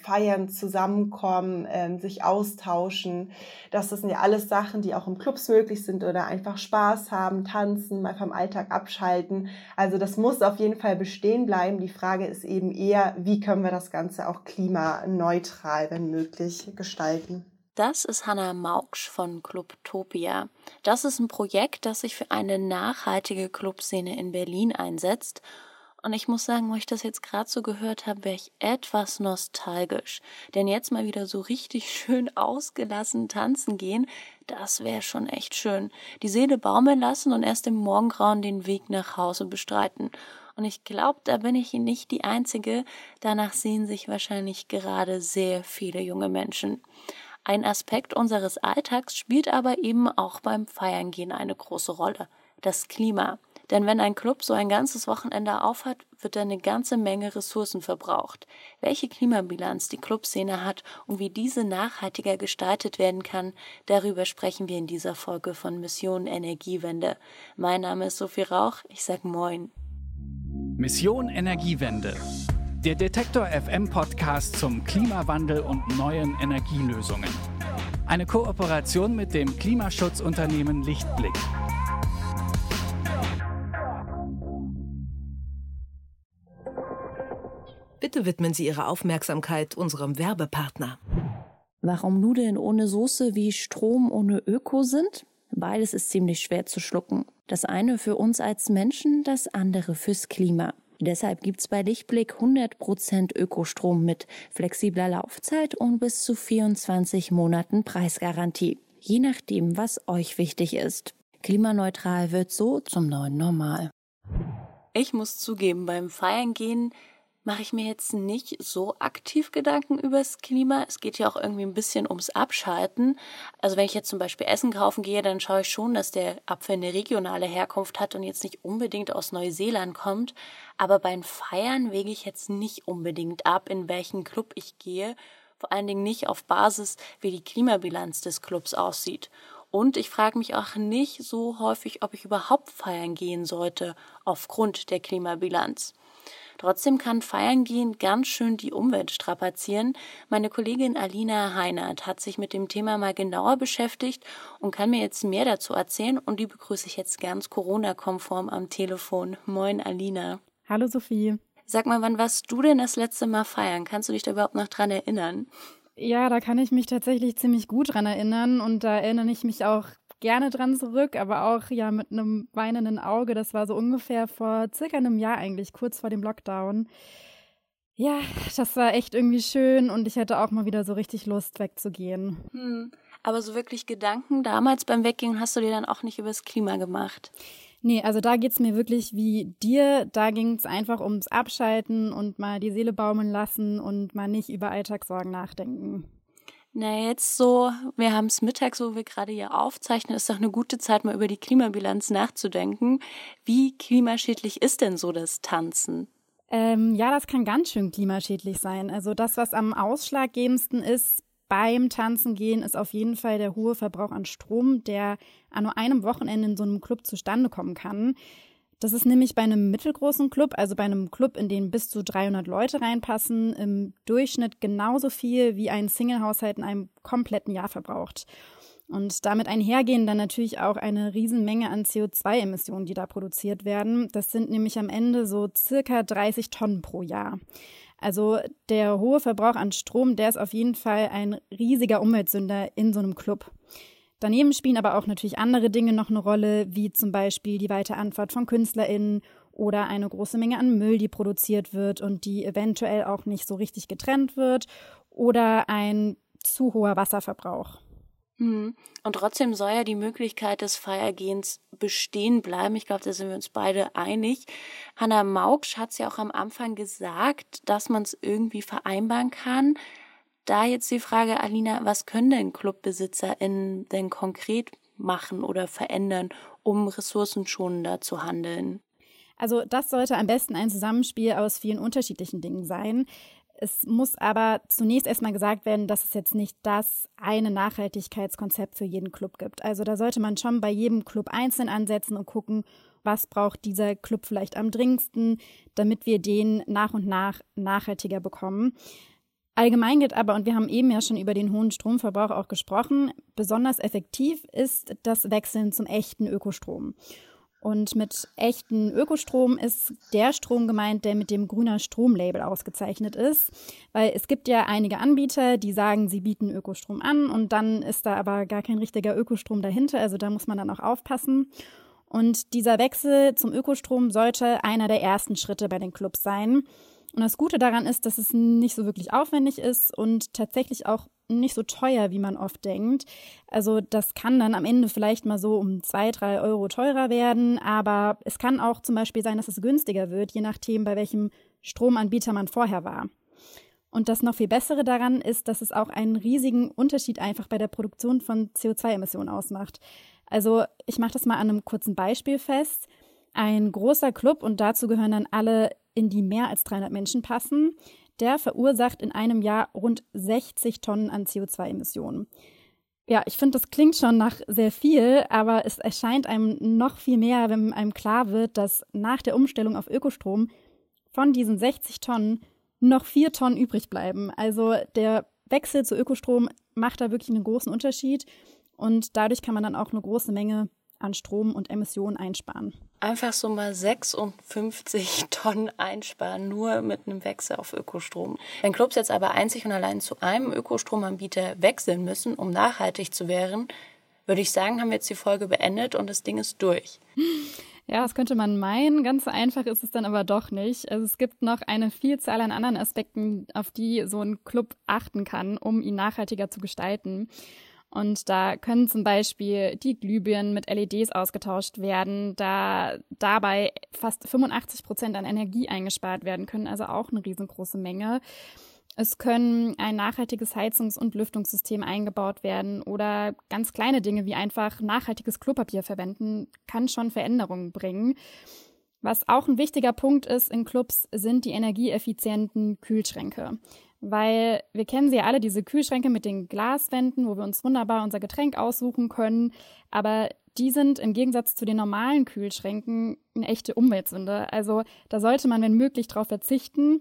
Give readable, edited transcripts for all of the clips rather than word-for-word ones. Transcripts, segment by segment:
feiern, zusammenkommen, sich austauschen. Das sind ja alles Sachen, die auch im Clubs möglich sind oder einfach Spaß haben, tanzen, mal vom Alltag abschalten. Also das muss auf jeden Fall bestehen bleiben. Die Frage ist eben eher, wie können wir das Ganze auch klimaneutral, wenn möglich, gestalten. Das ist Hanna Mauksch von Clubtopia. Das ist ein Projekt, das sich für eine nachhaltige Clubszene in Berlin einsetzt. Und ich muss sagen, wo ich das jetzt gerade so gehört habe, wäre ich etwas nostalgisch. Denn jetzt mal wieder so richtig schön ausgelassen tanzen gehen, das wäre schon echt schön. Die Seele baumeln lassen und erst im Morgengrauen den Weg nach Hause bestreiten. Und ich glaube, da bin ich nicht die Einzige. Danach sehen sich wahrscheinlich gerade sehr viele junge Menschen. Ein Aspekt unseres Alltags spielt aber eben auch beim Feiern gehen eine große Rolle. Das Klima. Denn wenn ein Club so ein ganzes Wochenende aufhat, wird eine ganze Menge Ressourcen verbraucht. Welche Klimabilanz die Clubszene hat und wie diese nachhaltiger gestaltet werden kann, darüber sprechen wir in dieser Folge von Mission Energiewende. Mein Name ist Sophie Rauch, ich sag Moin. Mission Energiewende. Der Detektor FM Podcast zum Klimawandel und neuen Energielösungen. Eine Kooperation mit dem Klimaschutzunternehmen Lichtblick. Bitte widmen Sie Ihre Aufmerksamkeit unserem Werbepartner. Warum Nudeln ohne Soße wie Strom ohne Öko sind? Beides ist ziemlich schwer zu schlucken. Das eine für uns als Menschen, das andere fürs Klima. Deshalb gibt's bei Lichtblick 100% Ökostrom mit flexibler Laufzeit und bis zu 24 Monaten Preisgarantie. Je nachdem, was euch wichtig ist. Klimaneutral wird so zum neuen Normal. Ich muss zugeben, beim Feiern gehen mache ich mir jetzt nicht so aktiv Gedanken übers Klima. Es geht ja auch irgendwie ein bisschen ums Abschalten. Also wenn ich jetzt zum Beispiel Essen kaufen gehe, dann schaue ich schon, dass der Apfel eine regionale Herkunft hat und jetzt nicht unbedingt aus Neuseeland kommt. Aber beim Feiern wege ich jetzt nicht unbedingt ab, in welchen Club ich gehe. Vor allen Dingen nicht auf Basis, wie die Klimabilanz des Clubs aussieht. Und ich frage mich auch nicht so häufig, ob ich überhaupt feiern gehen sollte, aufgrund der Klimabilanz. Trotzdem kann Feiern gehen ganz schön die Umwelt strapazieren. Meine Kollegin Alina Heinert hat sich mit dem Thema mal genauer beschäftigt und kann mir jetzt mehr dazu erzählen. Und die begrüße ich jetzt ganz Corona-konform am Telefon. Moin, Alina. Hallo, Sophie. Sag mal, wann warst du denn das letzte Mal feiern? Kannst du dich da überhaupt noch dran erinnern? Ja, da kann ich mich tatsächlich ziemlich gut dran erinnern und da erinnere ich mich auch gerne dran zurück, aber auch ja mit einem weinenden Auge. Das war so ungefähr vor circa einem Jahr eigentlich, kurz vor dem Lockdown. Ja, das war echt irgendwie schön und ich hätte auch mal wieder so richtig Lust wegzugehen. Aber so wirklich Gedanken damals beim Weggehen hast du dir dann auch nicht übers Klima gemacht? Nee, also da geht's mir wirklich wie dir. Da ging's einfach ums Abschalten und mal die Seele baumeln lassen und mal nicht über Alltagssorgen nachdenken. Na jetzt so, wir haben es mittags, wo wir gerade hier aufzeichnen, ist doch eine gute Zeit, mal über die Klimabilanz nachzudenken. Wie klimaschädlich ist denn so das Tanzen? Ja, das kann ganz schön klimaschädlich sein. Also das, was am ausschlaggebendsten ist beim Tanzen gehen, ist auf jeden Fall der hohe Verbrauch an Strom, der an nur einem Wochenende in so einem Club zustande kommen kann. Das ist nämlich bei einem mittelgroßen Club, also bei einem Club, in den bis zu 300 Leute reinpassen, im Durchschnitt genauso viel, wie ein Singlehaushalt in einem kompletten Jahr verbraucht. Und damit einhergehen dann natürlich auch eine Riesenmenge an CO2-Emissionen, die da produziert werden. Das sind nämlich am Ende so circa 30 Tonnen pro Jahr. Also der hohe Verbrauch an Strom, der ist auf jeden Fall ein riesiger Umweltsünder in so einem Club. Daneben spielen aber auch natürlich andere Dinge noch eine Rolle, wie zum Beispiel die weite Anfahrt von KünstlerInnen oder eine große Menge an Müll, die produziert wird und die eventuell auch nicht so richtig getrennt wird oder ein zu hoher Wasserverbrauch. Und trotzdem soll ja die Möglichkeit des Feiergehens bestehen bleiben. Ich glaube, da sind wir uns beide einig. Hanna Mauksch hat es ja auch am Anfang gesagt, dass man es irgendwie vereinbaren kann. Da jetzt die Frage, Alina, was können denn ClubbesitzerInnen denn konkret machen oder verändern, um ressourcenschonender zu handeln? Also das sollte am besten ein Zusammenspiel aus vielen unterschiedlichen Dingen sein. Es muss aber zunächst erstmal gesagt werden, dass es jetzt nicht das eine Nachhaltigkeitskonzept für jeden Club gibt. Also da sollte man schon bei jedem Club einzeln ansetzen und gucken, was braucht dieser Club vielleicht am dringendsten, damit wir den nach und nach nachhaltiger bekommen. Allgemein gilt aber, und wir haben eben ja schon über den hohen Stromverbrauch auch gesprochen, besonders effektiv ist das Wechseln zum echten Ökostrom. Und mit echten Ökostrom ist der Strom gemeint, der mit dem grüner Strom-Label ausgezeichnet ist. Weil es gibt ja einige Anbieter, die sagen, sie bieten Ökostrom an und dann ist da aber gar kein richtiger Ökostrom dahinter. Also da muss man dann auch aufpassen. Und dieser Wechsel zum Ökostrom sollte einer der ersten Schritte bei den Clubs sein. Und das Gute daran ist, dass es nicht so wirklich aufwendig ist und tatsächlich auch nicht so teuer, wie man oft denkt. Also das kann dann am Ende vielleicht mal so um 2-3 Euro teurer werden, aber es kann auch zum Beispiel sein, dass es günstiger wird, je nachdem, bei welchem Stromanbieter man vorher war. Und das noch viel Bessere daran ist, dass es auch einen riesigen Unterschied einfach bei der Produktion von CO2-Emissionen ausmacht. Also ich mache das mal an einem kurzen Beispiel fest. Ein großer Club, und dazu gehören dann alle, in die mehr als 300 Menschen passen, der verursacht in einem Jahr rund 60 Tonnen an CO2-Emissionen. Ja, ich finde, das klingt schon nach sehr viel, aber es erscheint einem noch viel mehr, wenn einem klar wird, dass nach der Umstellung auf Ökostrom von diesen 60 Tonnen noch 4 Tonnen übrig bleiben. Also der Wechsel zu Ökostrom macht da wirklich einen großen Unterschied und dadurch kann man dann auch eine große Menge an Strom und Emissionen einsparen. Einfach so mal 56 Tonnen einsparen, nur mit einem Wechsel auf Ökostrom. Wenn Clubs jetzt aber einzig und allein zu einem Ökostromanbieter wechseln müssen, um nachhaltig zu werden, würde ich sagen, haben wir jetzt die Folge beendet und das Ding ist durch. Ja, das könnte man meinen. Ganz so einfach ist es dann aber doch nicht. Also es gibt noch eine Vielzahl an anderen Aspekten, auf die so ein Club achten kann, um ihn nachhaltiger zu gestalten. Und da können zum Beispiel die Glühbirnen mit LEDs ausgetauscht werden, da dabei fast 85% an Energie eingespart werden können, also auch eine riesengroße Menge. Es können ein nachhaltiges Heizungs- und Lüftungssystem eingebaut werden oder ganz kleine Dinge wie einfach nachhaltiges Klopapier verwenden, kann schon Veränderungen bringen. Was auch ein wichtiger Punkt ist in Clubs, sind die energieeffizienten Kühlschränke. Weil wir kennen sie ja alle, diese Kühlschränke mit den Glaswänden, wo wir uns wunderbar unser Getränk aussuchen können. Aber die sind im Gegensatz zu den normalen Kühlschränken eine echte Umweltsünde. Also da sollte man, wenn möglich, drauf verzichten.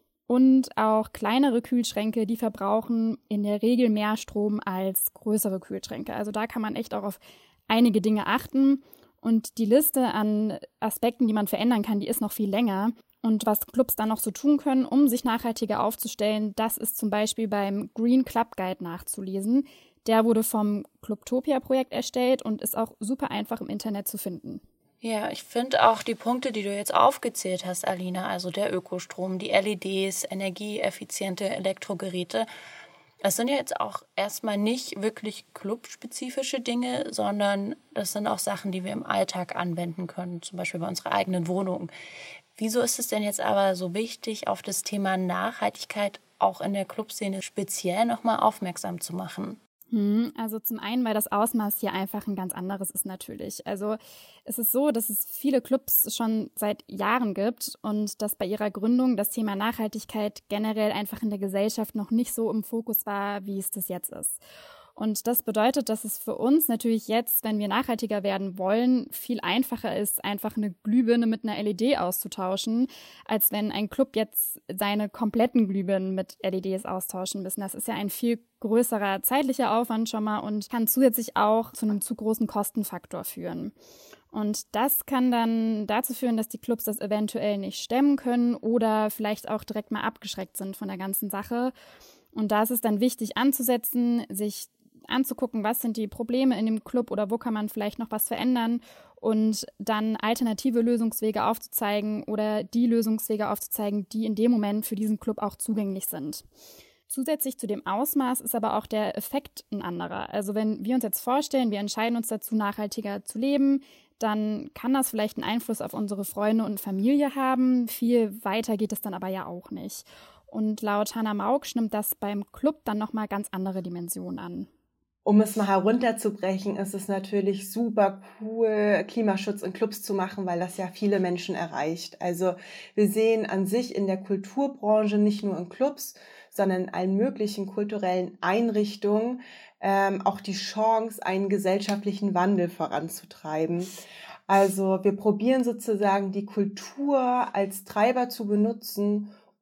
Und auch kleinere Kühlschränke, die verbrauchen in der Regel mehr Strom als größere Kühlschränke. Also da kann man echt auch auf einige Dinge achten. Und die Liste an Aspekten, die man verändern kann, die ist noch viel länger. Und was Clubs dann noch so tun können, um sich nachhaltiger aufzustellen, das ist zum Beispiel beim Green Club Guide nachzulesen. Der wurde vom Clubtopia-Projekt erstellt und ist auch super einfach im Internet zu finden. Ja, ich finde auch die Punkte, die du jetzt aufgezählt hast, Alina, also der Ökostrom, die LEDs, energieeffiziente Elektrogeräte, das sind ja jetzt auch erstmal nicht wirklich clubspezifische Dinge, sondern das sind auch Sachen, die wir im Alltag anwenden können, zum Beispiel bei unserer eigenen Wohnung. Wieso ist es denn jetzt aber so wichtig, auf das Thema Nachhaltigkeit auch in der Clubszene speziell nochmal aufmerksam zu machen? Also zum einen, weil das Ausmaß hier einfach ein ganz anderes ist natürlich. Also es ist so, dass es viele Clubs schon seit Jahren gibt und dass bei ihrer Gründung das Thema Nachhaltigkeit generell einfach in der Gesellschaft noch nicht so im Fokus war, wie es das jetzt ist. Und das bedeutet, dass es für uns natürlich jetzt, wenn wir nachhaltiger werden wollen, viel einfacher ist, einfach eine Glühbirne mit einer LED auszutauschen, als wenn ein Club jetzt seine kompletten Glühbirnen mit LEDs austauschen müssen. Das ist ja ein viel größerer zeitlicher Aufwand schon mal und kann zusätzlich auch zu einem zu großen Kostenfaktor führen. Und das kann dann dazu führen, dass die Clubs das eventuell nicht stemmen können oder vielleicht auch direkt mal abgeschreckt sind von der ganzen Sache. Und da ist es dann wichtig anzusetzen, sich anzugucken, was sind die Probleme in dem Club oder wo kann man vielleicht noch was verändern und dann alternative Lösungswege aufzuzeigen oder die Lösungswege aufzuzeigen, die in dem Moment für diesen Club auch zugänglich sind. Zusätzlich zu dem Ausmaß ist aber auch der Effekt ein anderer. Also wenn wir uns jetzt vorstellen, wir entscheiden uns dazu, nachhaltiger zu leben, dann kann das vielleicht einen Einfluss auf unsere Freunde und Familie haben. Viel weiter geht es dann aber ja auch nicht. Und laut Hannah Maugsch nimmt das beim Club dann nochmal ganz andere Dimensionen an. Um es mal herunterzubrechen, ist es natürlich super cool, Klimaschutz in Clubs zu machen, weil das ja viele Menschen erreicht. Also wir sehen an sich in der Kulturbranche, nicht nur in Clubs, sondern in allen möglichen kulturellen Einrichtungen, auch die Chance, einen gesellschaftlichen Wandel voranzutreiben. Also wir probieren sozusagen die Kultur als Treiber zu benutzen,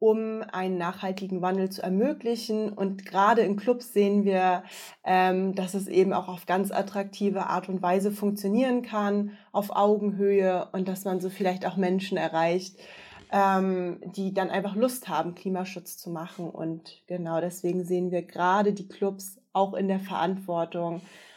um einen nachhaltigen Wandel zu ermöglichen. Und gerade in Clubs sehen wir, dass es eben auch auf ganz attraktive Art und Weise funktionieren kann, auf Augenhöhe, und dass man so vielleicht auch Menschen erreicht, die dann einfach Lust haben, Klimaschutz zu machen. Und genau deswegen sehen wir gerade die Clubs auch in der Verantwortung,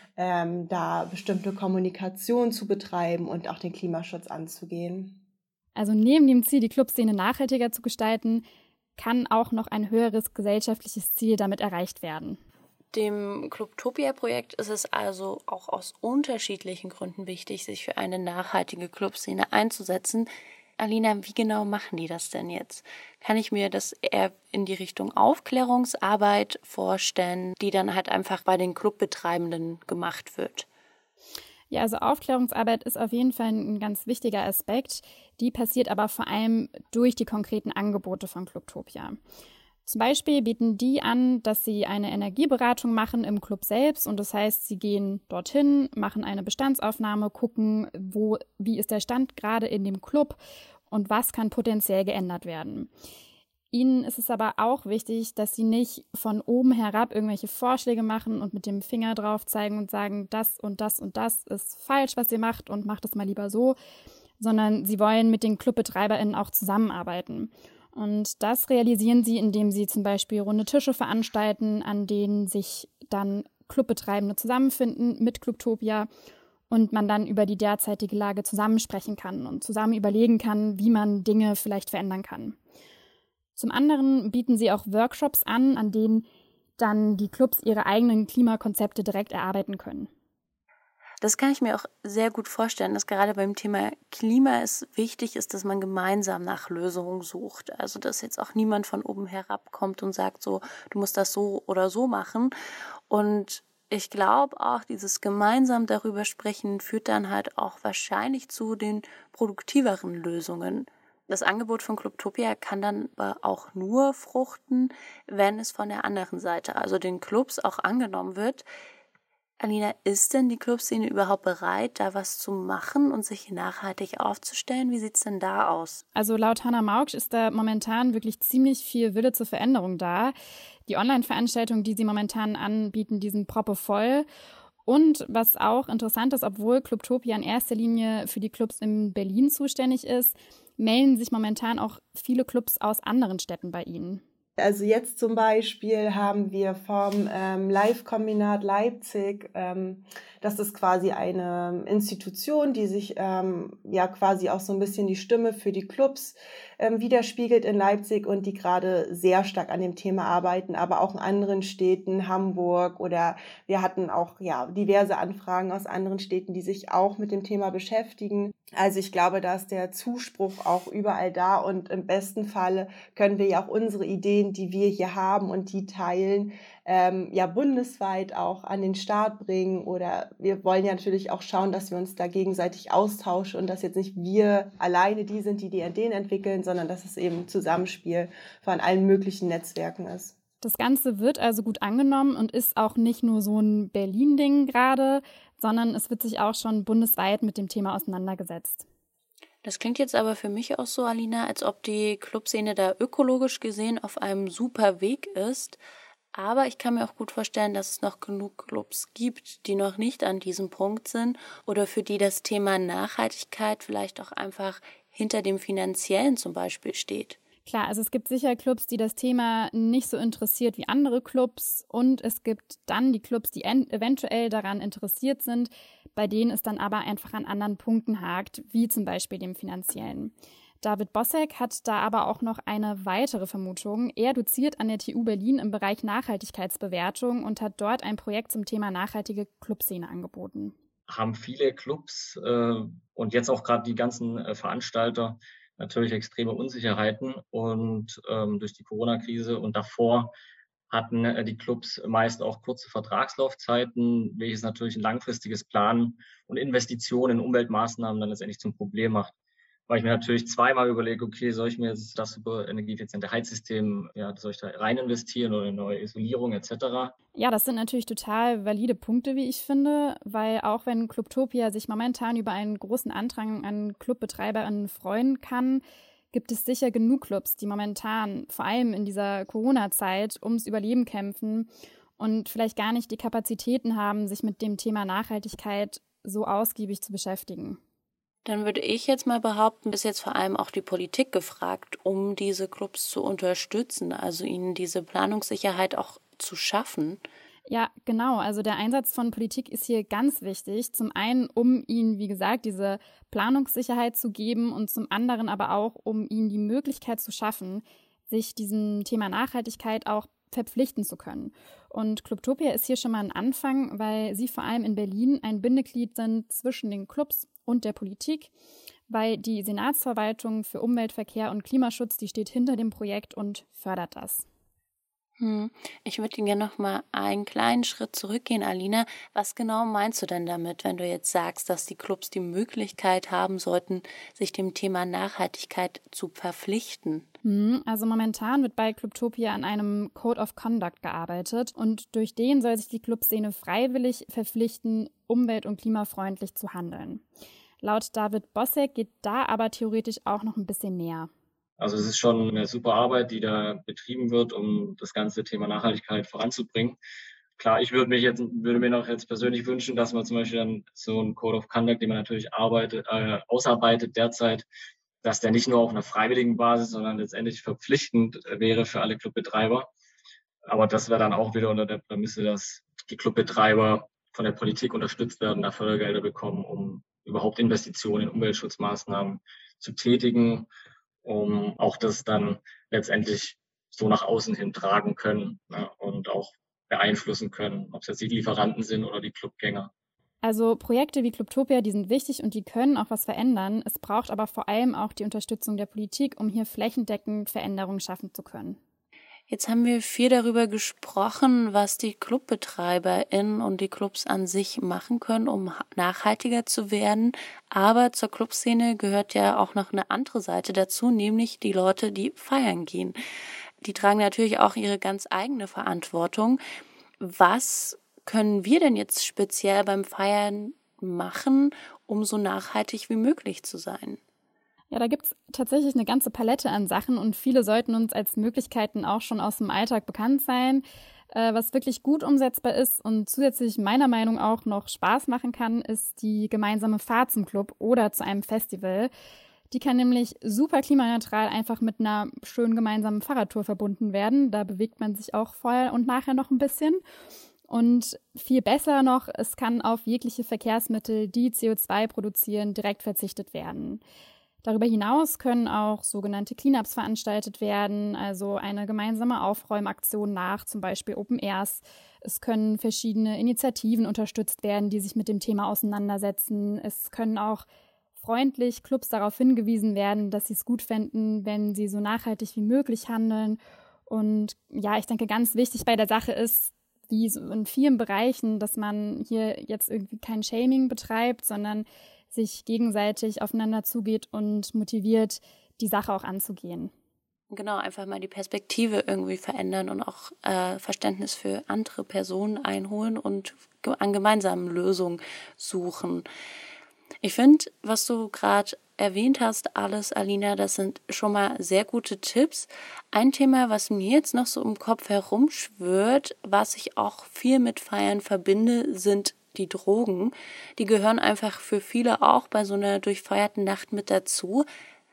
da bestimmte Kommunikation zu betreiben und auch den Klimaschutz anzugehen. Also neben dem Ziel, die Clubszene nachhaltiger zu gestalten, kann auch noch ein höheres gesellschaftliches Ziel damit erreicht werden. Dem Clubtopia-Projekt ist es also auch aus unterschiedlichen Gründen wichtig, sich für eine nachhaltige Clubszene einzusetzen. Alina, wie genau machen die das denn jetzt? Kann ich mir das eher in die Richtung Aufklärungsarbeit vorstellen, die dann halt einfach bei den Clubbetreibenden gemacht wird? Ja, also Aufklärungsarbeit ist auf jeden Fall ein ganz wichtiger Aspekt. Die passiert aber vor allem durch die konkreten Angebote von Clubtopia. Zum Beispiel bieten die an, dass sie eine Energieberatung machen im Club selbst. Und das heißt, sie gehen dorthin, machen eine Bestandsaufnahme, gucken, wie ist der Stand gerade in dem Club und was kann potenziell geändert werden. Ihnen ist es aber auch wichtig, dass sie nicht von oben herab irgendwelche Vorschläge machen und mit dem Finger drauf zeigen und sagen, das und das und das ist falsch, was ihr macht, und macht es mal lieber so, sondern sie wollen mit den ClubbetreiberInnen auch zusammenarbeiten. Und das realisieren sie, indem sie zum Beispiel runde Tische veranstalten, an denen sich dann Clubbetreibende zusammenfinden mit Clubtopia und man dann über die derzeitige Lage zusammensprechen kann und zusammen überlegen kann, wie man Dinge vielleicht verändern kann. Zum anderen bieten sie auch Workshops an denen dann die Clubs ihre eigenen Klimakonzepte direkt erarbeiten können. Das kann ich mir auch sehr gut vorstellen, dass gerade beim Thema Klima es wichtig ist, dass man gemeinsam nach Lösungen sucht. Also dass jetzt auch niemand von oben herab kommt und sagt so, du musst das so oder so machen. Und ich glaube auch, dieses gemeinsam darüber sprechen führt dann halt auch wahrscheinlich zu den produktiveren Lösungen. Das Angebot von Clubtopia kann dann aber auch nur fruchten, wenn es von der anderen Seite, also den Clubs, auch angenommen wird. Alina, ist denn die Clubszene überhaupt bereit, da was zu machen und sich nachhaltig aufzustellen? Wie sieht es denn da aus? Also laut Hannah Mauksch ist da momentan wirklich ziemlich viel Wille zur Veränderung da. Die Online-Veranstaltungen, die sie momentan anbieten, die sind proppevoll. Und was auch interessant ist, obwohl Clubtopia in erster Linie für die Clubs in Berlin zuständig ist, melden sich momentan auch viele Clubs aus anderen Städten bei ihnen. Also jetzt zum Beispiel haben wir vom Live-Kombinat Leipzig, das ist quasi eine Institution, die sich quasi auch so ein bisschen die Stimme für die Clubs widerspiegelt in Leipzig und die gerade sehr stark an dem Thema arbeiten, aber auch in anderen Städten, Hamburg, oder wir hatten auch diverse Anfragen aus anderen Städten, die sich auch mit dem Thema beschäftigen. Also ich glaube, da ist der Zuspruch auch überall da, und im besten Falle können wir ja auch unsere Ideen, die wir hier haben und die teilen, bundesweit auch an den Start bringen. Oder wir wollen ja natürlich auch schauen, dass wir uns da gegenseitig austauschen und dass jetzt nicht wir alleine die sind, die Ideen entwickeln, sondern dass es eben ein Zusammenspiel von allen möglichen Netzwerken ist. Das Ganze wird also gut angenommen und ist auch nicht nur so ein Berlin-Ding gerade, sondern es wird sich auch schon bundesweit mit dem Thema auseinandergesetzt. Das klingt jetzt aber für mich auch so, Alina, als ob die Clubszene da ökologisch gesehen auf einem super Weg ist. Aber ich kann mir auch gut vorstellen, dass es noch genug Clubs gibt, die noch nicht an diesem Punkt sind oder für die das Thema Nachhaltigkeit vielleicht auch einfach hinter dem Finanziellen zum Beispiel steht. Klar, also es gibt sicher Clubs, die das Thema nicht so interessiert wie andere Clubs, und es gibt dann die Clubs, die eventuell daran interessiert sind, bei denen es dann aber einfach an anderen Punkten hakt, wie zum Beispiel dem finanziellen. David Bossek hat da aber auch noch eine weitere Vermutung. Er doziert an der TU Berlin im Bereich Nachhaltigkeitsbewertung und hat dort ein Projekt zum Thema nachhaltige Clubszene angeboten. Haben viele Clubs und jetzt auch gerade die ganzen Veranstalter natürlich extreme Unsicherheiten, und durch die Corona-Krise und davor hatten die Clubs meist auch kurze Vertragslaufzeiten, welches natürlich ein langfristiges Planen und Investitionen in Umweltmaßnahmen dann letztendlich zum Problem macht. Weil ich mir natürlich zweimal überlege, okay, soll ich mir jetzt das super energieeffiziente Heizsystem, soll ich da rein investieren oder eine neue Isolierung etc.? Ja, das sind natürlich total valide Punkte, wie ich finde, weil auch wenn Clubtopia sich momentan über einen großen Andrang an Clubbetreiberinnen freuen kann, gibt es sicher genug Clubs, die momentan, vor allem in dieser Corona-Zeit, ums Überleben kämpfen und vielleicht gar nicht die Kapazitäten haben, sich mit dem Thema Nachhaltigkeit so ausgiebig zu beschäftigen. Dann würde ich jetzt mal behaupten, ist jetzt vor allem auch die Politik gefragt, um diese Clubs zu unterstützen, also ihnen diese Planungssicherheit auch zu schaffen. Ja, genau. Also der Einsatz von Politik ist hier ganz wichtig. Zum einen, um ihnen, wie gesagt, diese Planungssicherheit zu geben und zum anderen aber auch, um ihnen die Möglichkeit zu schaffen, sich diesem Thema Nachhaltigkeit auch verpflichten zu können. Und Clubtopia ist hier schon mal ein Anfang, weil sie vor allem in Berlin ein Bindeglied sind zwischen den Clubs und der Politik, weil die Senatsverwaltung für Umwelt, Verkehr und Klimaschutz, die steht hinter dem Projekt und fördert das. Ich würde gerne noch mal einen kleinen Schritt zurückgehen, Alina. Was genau meinst du denn damit, wenn du jetzt sagst, dass die Clubs die Möglichkeit haben sollten, sich dem Thema Nachhaltigkeit zu verpflichten? Also momentan wird bei Clubtopia an einem Code of Conduct gearbeitet und durch den soll sich die Clubszene freiwillig verpflichten, umwelt- und klimafreundlich zu handeln. Laut David Bossek geht da aber theoretisch auch noch ein bisschen mehr. Also es ist schon eine super Arbeit, die da betrieben wird, um das ganze Thema Nachhaltigkeit voranzubringen. Klar, ich würde mir noch jetzt persönlich wünschen, dass man zum Beispiel dann so einen Code of Conduct, den man natürlich ausarbeitet derzeit, dass der nicht nur auf einer freiwilligen Basis, sondern letztendlich verpflichtend wäre für alle Clubbetreiber. Aber das wäre dann auch wieder unter der Prämisse, dass die Clubbetreiber von der Politik unterstützt werden, da Fördergelder bekommen, um überhaupt Investitionen in Umweltschutzmaßnahmen zu tätigen, um auch das dann letztendlich so nach außen hin tragen können, ne, und auch beeinflussen können, ob es jetzt die Lieferanten sind oder die Clubgänger. Also Projekte wie Clubtopia, die sind wichtig und die können auch was verändern. Es braucht aber vor allem auch die Unterstützung der Politik, um hier flächendeckend Veränderungen schaffen zu können. Jetzt haben wir viel darüber gesprochen, was die ClubbetreiberInnen und die Clubs an sich machen können, um nachhaltiger zu werden. Aber zur Clubszene gehört ja auch noch eine andere Seite dazu, nämlich die Leute, die feiern gehen. Die tragen natürlich auch ihre ganz eigene Verantwortung. Was können wir denn jetzt speziell beim Feiern machen, um so nachhaltig wie möglich zu sein? Ja, da gibt's tatsächlich eine ganze Palette an Sachen und viele sollten uns als Möglichkeiten auch schon aus dem Alltag bekannt sein. Was wirklich gut umsetzbar ist und zusätzlich meiner Meinung nach auch noch Spaß machen kann, ist die gemeinsame Fahrt zum Club oder zu einem Festival. Die kann nämlich super klimaneutral einfach mit einer schönen gemeinsamen Fahrradtour verbunden werden. Da bewegt man sich auch vorher und nachher noch ein bisschen. Und viel besser noch, es kann auf jegliche Verkehrsmittel, die CO2 produzieren, direkt verzichtet werden. Darüber hinaus können auch sogenannte Cleanups veranstaltet werden, also eine gemeinsame Aufräumaktion nach zum Beispiel Open Airs. Es können verschiedene Initiativen unterstützt werden, die sich mit dem Thema auseinandersetzen. Es können auch freundlich Clubs darauf hingewiesen werden, dass sie es gut fänden, wenn sie so nachhaltig wie möglich handeln. Und ja, ich denke, ganz wichtig bei der Sache ist, wie so in vielen Bereichen, dass man hier jetzt irgendwie kein Shaming betreibt, sondern sich gegenseitig aufeinander zugeht und motiviert, die Sache auch anzugehen. Genau, einfach mal die Perspektive irgendwie verändern und auch Verständnis für andere Personen einholen und an gemeinsamen Lösungen suchen. Ich finde, was du gerade erwähnt hast, alles, Alina, das sind schon mal sehr gute Tipps. Ein Thema, was mir jetzt noch so im Kopf herumschwirrt, was ich auch viel mit Feiern verbinde, sind die Drogen. Die gehören einfach für viele auch bei so einer durchfeierten Nacht mit dazu.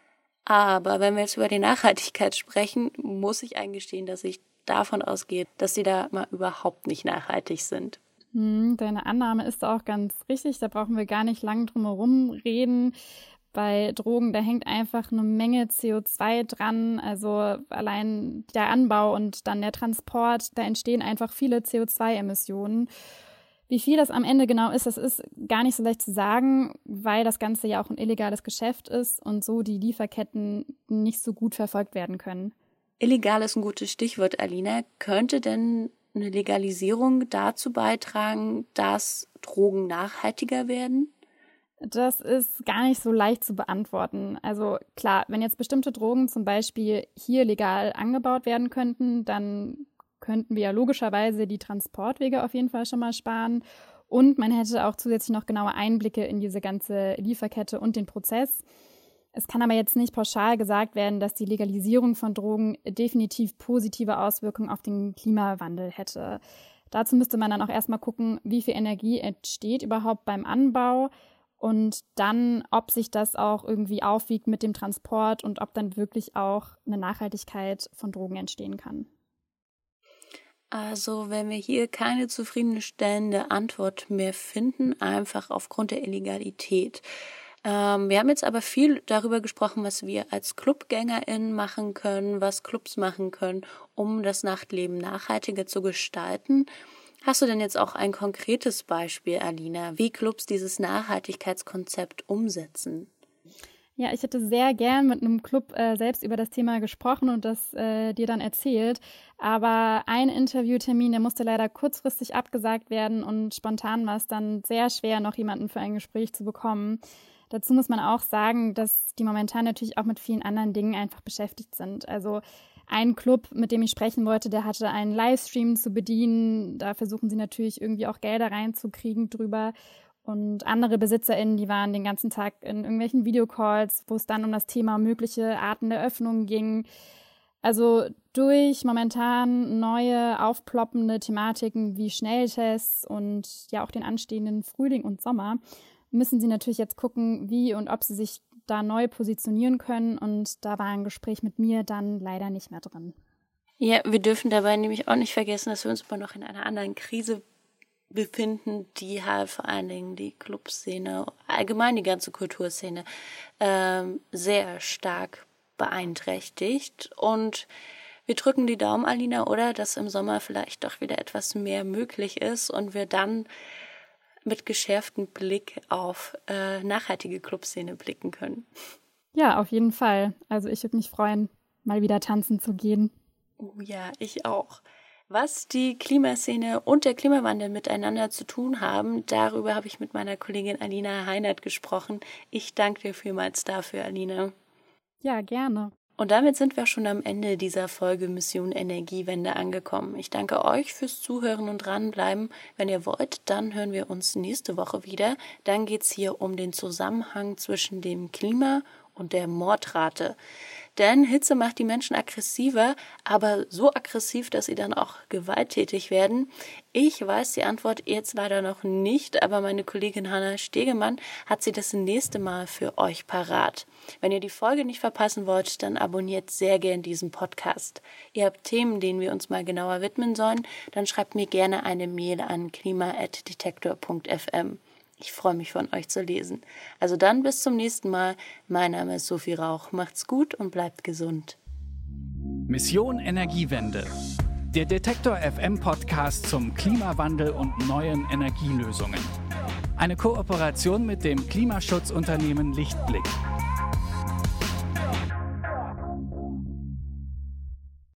Aber wenn wir jetzt über die Nachhaltigkeit sprechen, muss ich eingestehen, dass ich davon ausgehe, dass die da mal überhaupt nicht nachhaltig sind. Deine Annahme ist auch ganz richtig. Da brauchen wir gar nicht lang drum herum reden. Bei Drogen, da hängt einfach eine Menge CO2 dran. Also allein der Anbau und dann der Transport, da entstehen einfach viele CO2-Emissionen. Wie viel das am Ende genau ist, das ist gar nicht so leicht zu sagen, weil das Ganze ja auch ein illegales Geschäft ist und so die Lieferketten nicht so gut verfolgt werden können. Illegal ist ein gutes Stichwort, Alina. Könnte denn eine Legalisierung dazu beitragen, dass Drogen nachhaltiger werden? Das ist gar nicht so leicht zu beantworten. Also klar, wenn jetzt bestimmte Drogen zum Beispiel hier legal angebaut werden könnten, dann könnten wir ja logischerweise die Transportwege auf jeden Fall schon mal sparen. Und man hätte auch zusätzlich noch genaue Einblicke in diese ganze Lieferkette und den Prozess. Es kann aber jetzt nicht pauschal gesagt werden, dass die Legalisierung von Drogen definitiv positive Auswirkungen auf den Klimawandel hätte. Dazu müsste man dann auch erstmal gucken, wie viel Energie entsteht überhaupt beim Anbau und dann, ob sich das auch irgendwie aufwiegt mit dem Transport und ob dann wirklich auch eine Nachhaltigkeit von Drogen entstehen kann. Also wenn wir hier keine zufriedenstellende Antwort mehr finden, einfach aufgrund der Illegalität. Wir haben jetzt aber viel darüber gesprochen, was wir als ClubgängerInnen machen können, was Clubs machen können, um das Nachtleben nachhaltiger zu gestalten. Hast du denn jetzt auch ein konkretes Beispiel, Alina, wie Clubs dieses Nachhaltigkeitskonzept umsetzen? Ja, ich hätte sehr gern mit einem Club selbst über das Thema gesprochen und das dir dann erzählt. Aber ein Interviewtermin, der musste leider kurzfristig abgesagt werden und spontan war es dann sehr schwer, noch jemanden für ein Gespräch zu bekommen. Dazu muss man auch sagen, dass die momentan natürlich auch mit vielen anderen Dingen einfach beschäftigt sind. Also ein Club, mit dem ich sprechen wollte, der hatte einen Livestream zu bedienen. Da versuchen sie natürlich irgendwie auch Gelder reinzukriegen drüber. Und andere BesitzerInnen, die waren den ganzen Tag in irgendwelchen Videocalls, wo es dann um das Thema mögliche Arten der Öffnung ging. Also durch momentan neue, aufploppende Thematiken wie Schnelltests und ja auch den anstehenden Frühling und Sommer müssen sie natürlich jetzt gucken, wie und ob sie sich da neu positionieren können. Und da war ein Gespräch mit mir dann leider nicht mehr drin. Ja, wir dürfen dabei nämlich auch nicht vergessen, dass wir uns immer noch in einer anderen Krise befinden, die halt vor allen Dingen die Clubszene, allgemein die ganze Kulturszene sehr stark beeinträchtigt. Und wir drücken die Daumen, Alina, oder? Dass im Sommer vielleicht doch wieder etwas mehr möglich ist und wir dann mit geschärftem Blick auf nachhaltige Clubszene blicken können. Ja, auf jeden Fall. Also ich würde mich freuen, mal wieder tanzen zu gehen. Oh ja, ich auch. Was die Klimaszene und der Klimawandel miteinander zu tun haben, darüber habe ich mit meiner Kollegin Alina Heinert gesprochen. Ich danke dir vielmals dafür, Alina. Ja, gerne. Und damit sind wir schon am Ende dieser Folge Mission Energiewende angekommen. Ich danke euch fürs Zuhören und dranbleiben. Wenn ihr wollt, dann hören wir uns nächste Woche wieder. Dann geht es hier um den Zusammenhang zwischen dem Klima und der Mordrate. Denn Hitze macht die Menschen aggressiver, aber so aggressiv, dass sie dann auch gewalttätig werden. Ich weiß die Antwort jetzt leider noch nicht, aber meine Kollegin Hanna Stegemann hat sie das nächste Mal für euch parat. Wenn ihr die Folge nicht verpassen wollt, dann abonniert sehr gern diesen Podcast. Ihr habt Themen, denen wir uns mal genauer widmen sollen, dann schreibt mir gerne eine Mail an klima@detektor.fm. Ich freue mich, von euch zu lesen. Also dann bis zum nächsten Mal. Mein Name ist Sophie Rauch. Macht's gut und bleibt gesund. Mission Energiewende. Der Detektor FM Podcast zum Klimawandel und neuen Energielösungen. Eine Kooperation mit dem Klimaschutzunternehmen Lichtblick.